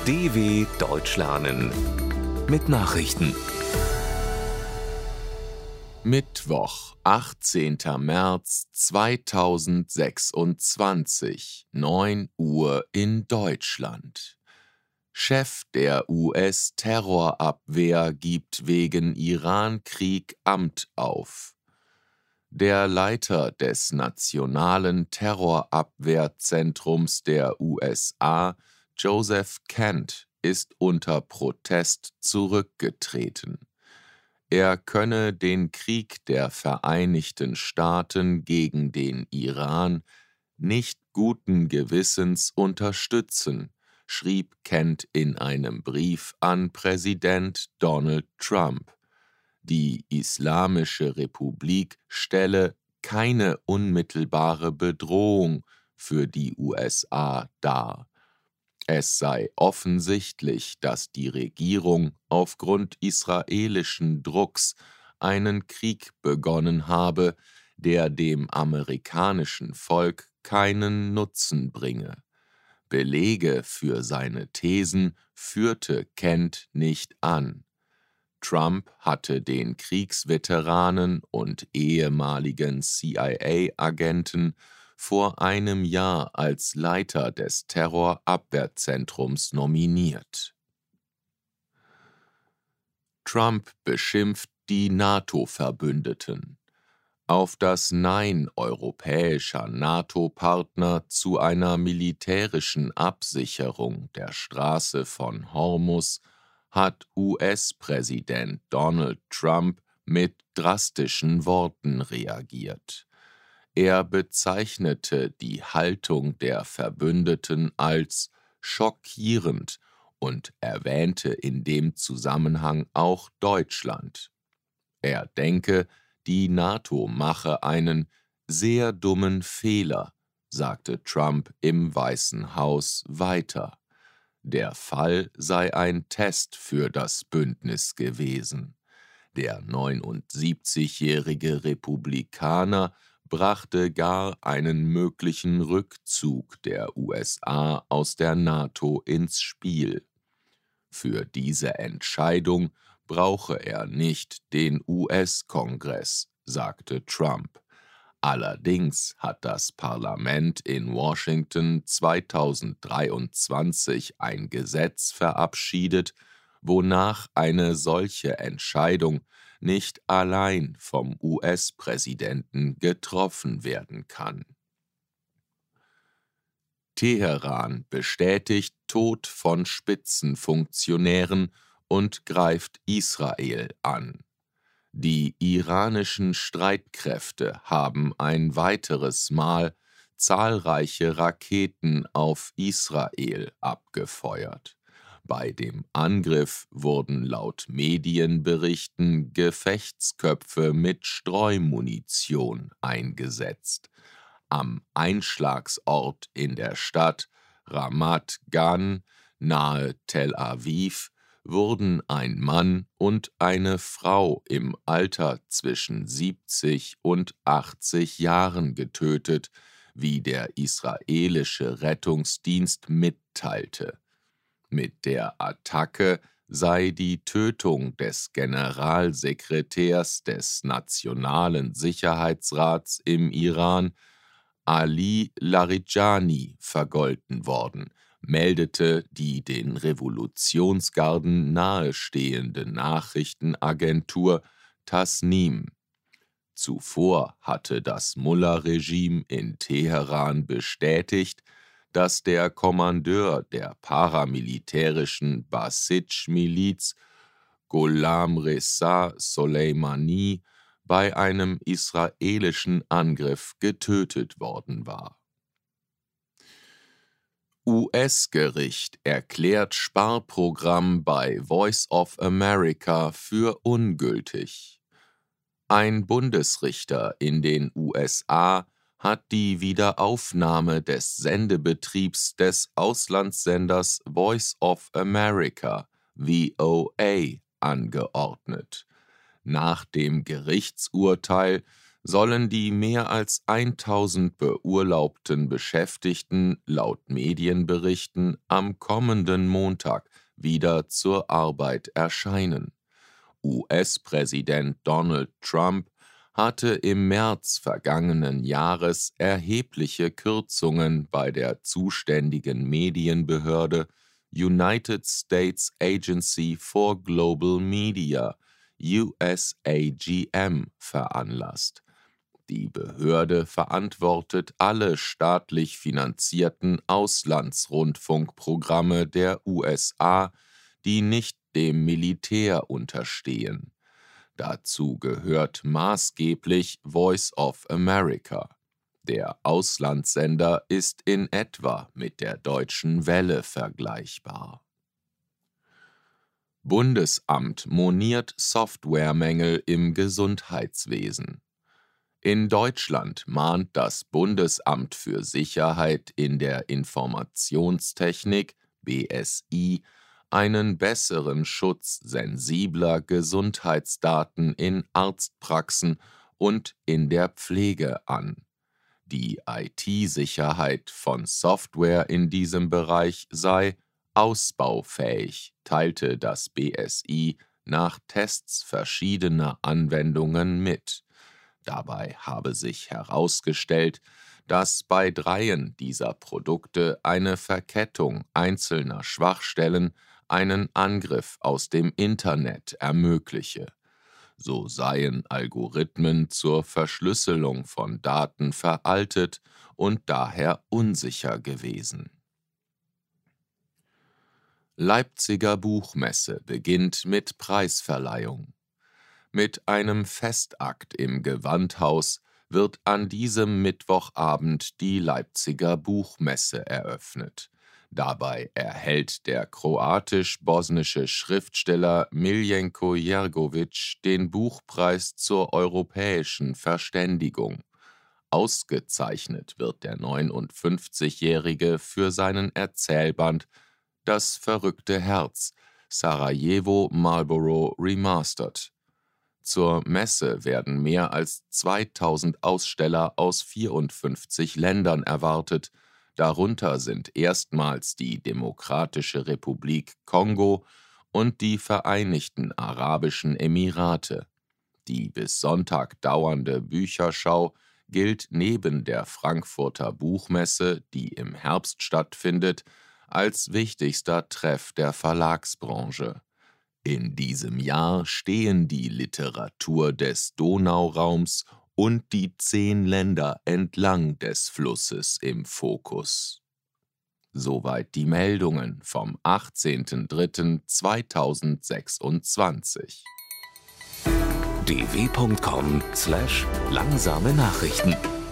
DW Deutsch lernen mit Nachrichten. Mittwoch, 18. März 2026, 9 Uhr in Deutschland. Chef der US-Terrorabwehr gibt wegen Iran-Krieg Amt auf. Der Leiter des Nationalen Terrorabwehrzentrums der USA, Joseph Kent, ist unter Protest zurückgetreten. Er könne den Krieg der Vereinigten Staaten gegen den Iran nicht guten Gewissens unterstützen, schrieb Kent in einem Brief an Präsident Donald Trump. Die Islamische Republik stelle keine unmittelbare Bedrohung für die USA dar. Es sei offensichtlich, dass die Regierung aufgrund israelischen Drucks einen Krieg begonnen habe, der dem amerikanischen Volk keinen Nutzen bringe. Belege für seine Thesen führte Kent nicht an. Trump hatte den Kriegsveteranen und ehemaligen CIA-Agenten vor einem Jahr als Leiter des Terrorabwehrzentrums nominiert. Trump beschimpft die NATO-Verbündeten. Auf das Nein europäischer NATO-Partner zu einer militärischen Absicherung der Straße von Hormuz hat US-Präsident Donald Trump mit drastischen Worten reagiert. Er bezeichnete die Haltung der Verbündeten als schockierend und erwähnte in dem Zusammenhang auch Deutschland. Er denke, die NATO mache einen sehr dummen Fehler, sagte Trump im Weißen Haus weiter. Der Fall sei ein Test für das Bündnis gewesen. Der 79-jährige Republikaner brachte gar einen möglichen Rückzug der USA aus der NATO ins Spiel. Für diese Entscheidung brauche er nicht den US-Kongress, sagte Trump. Allerdings hat das Parlament in Washington 2023 ein Gesetz verabschiedet, wonach eine solche Entscheidung nicht allein vom US-Präsidenten getroffen werden kann. Teheran bestätigt Tod von Spitzenfunktionären und greift Israel an. Die iranischen Streitkräfte haben ein weiteres Mal zahlreiche Raketen auf Israel abgefeuert. Bei dem Angriff wurden laut Medienberichten Gefechtsköpfe mit Streumunition eingesetzt. Am Einschlagsort in der Stadt Ramat Gan nahe Tel Aviv wurden ein Mann und eine Frau im Alter zwischen 70 und 80 Jahren getötet, wie der israelische Rettungsdienst mitteilte. Mit der Attacke sei die Tötung des Generalsekretärs des Nationalen Sicherheitsrats im Iran, Ali Larijani, vergolten worden, meldete die den Revolutionsgarden nahestehende Nachrichtenagentur Tasnim. Zuvor hatte das Mullah-Regime in Teheran bestätigt, dass der Kommandeur der paramilitärischen Basij-Miliz, Gholam Reza Soleimani, bei einem israelischen Angriff getötet worden war. US-Gericht erklärt Sparprogramm bei Voice of America für ungültig. Ein Bundesrichter in den USA hat die Wiederaufnahme des Sendebetriebs des Auslandssenders Voice of America, VOA, angeordnet. Nach dem Gerichtsurteil sollen die mehr als 1000 beurlaubten Beschäftigten laut Medienberichten am kommenden Montag wieder zur Arbeit erscheinen. US-Präsident Donald Trump hatte im März vergangenen Jahres erhebliche Kürzungen bei der zuständigen Medienbehörde United States Agency for Global Media, USAGM, veranlasst. Die Behörde verantwortet alle staatlich finanzierten Auslandsrundfunkprogramme der USA, die nicht dem Militär unterstehen. Dazu gehört maßgeblich Voice of America. Der Auslandssender ist in etwa mit der Deutschen Welle vergleichbar. Bundesamt moniert Softwaremängel im Gesundheitswesen. In Deutschland mahnt das Bundesamt für Sicherheit in der Informationstechnik (BSI) einen besseren Schutz sensibler Gesundheitsdaten in Arztpraxen und in der Pflege an. Die IT-Sicherheit von Software in diesem Bereich sei ausbaufähig, teilte das BSI nach Tests verschiedener Anwendungen mit. Dabei habe sich herausgestellt, dass bei 3 dieser Produkte eine Verkettung einzelner Schwachstellen einen Angriff aus dem Internet ermögliche. So seien Algorithmen zur Verschlüsselung von Daten veraltet und daher unsicher gewesen. Leipziger Buchmesse beginnt mit Preisverleihung. Mit einem Festakt im Gewandhaus wird an diesem Mittwochabend die Leipziger Buchmesse eröffnet. Dabei erhält der kroatisch-bosnische Schriftsteller Miljenko Jergović den Buchpreis zur europäischen Verständigung. Ausgezeichnet wird der 59-Jährige für seinen Erzählband »Das verrückte Herz – Sarajevo Marlborough Remastered«. Zur Messe werden mehr als 2000 Aussteller aus 54 Ländern erwartet. Darunter sind erstmals die Demokratische Republik Kongo und die Vereinigten Arabischen Emirate. Die bis Sonntag dauernde Bücherschau gilt neben der Frankfurter Buchmesse, die im Herbst stattfindet, als wichtigster Treff der Verlagsbranche. In diesem Jahr stehen die Literatur des Donauraums und die 10 Länder entlang des Flusses im Fokus. Soweit die Meldungen vom 18.03.2026. dw.com/langsame Nachrichten